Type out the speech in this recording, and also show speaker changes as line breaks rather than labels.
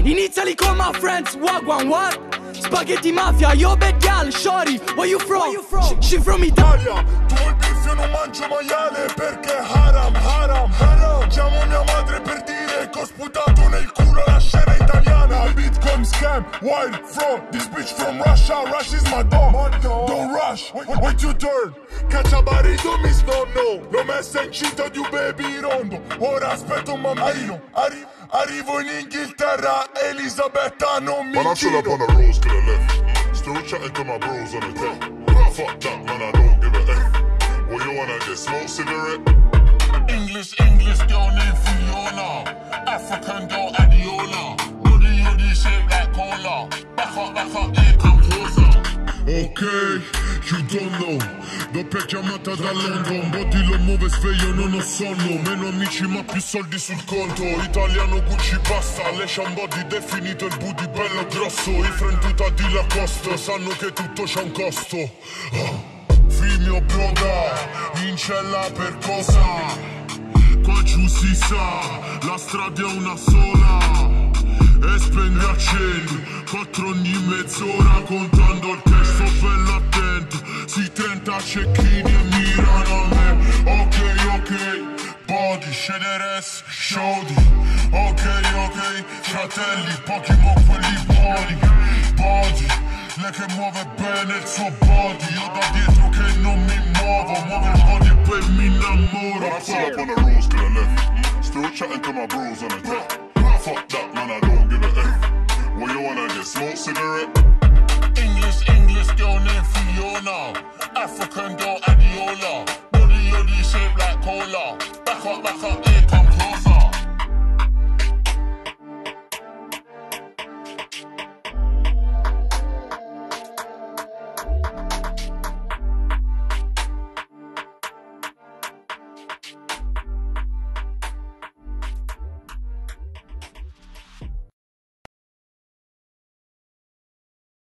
In Italy call my friends, wagwan, what? Spaghetti mafia, yo bad gal, shorty, where you from? She from Italia.
Tu il beef io non mangio maiale perché haram, haram, haram. Chiamo mia madre per dire che ho sputato nel culo la scena italiana. Bitcoin scam, wild fraud. This bitch from Russia, Russia is my dog. Don't rush, wait your turn. Cacciabarito mi snonno, l'ho messa in cinta di un baby rondo. Ora aspetto un bambino, arrivo in Inghilterra, Elisabetta non mi
Man, I chill up on the roads to the left. Still chatting to my bros on the tech. Fuck that, man, I don't give a F. What you wanna get, smoke cigarette?
English girl named Fiona. African girl Adiola. Booty shaped like cola. Back up, here come closer.
Ok, you don't know. Doppia chiamata da London. Body lo muove sveglio, non ho sonno. Meno amici ma più soldi sul conto. Italiano Gucci basta. Leshan body definito il booty bello grosso. I friend tutta di Lacoste sanno che tutto c'ha un costo. Mio broda, in cella per cosa? Qua giù si sa, la strada è una sola. E spendi accendi, 4 ogni mezz'ora. Contando il cash, sto bello attento. Si 30 cecchini e mirano a me. Ok, body, scederes, sciodi. Ok, fratelli, pochi mo quelli buoni. Body, lei che muove bene il suo body. Io da dietro che non mi muovo. Muove il body e poi mi innamoro.
Man, I pull up on the roads to the left. Still chatting to my bros on the tech. Fuck that, man, I don't give a F. What you wanna get, smoke cigarette?
English girl named Fiona. African girl Adiola. Booty shaped like cola. Back up, here come closer.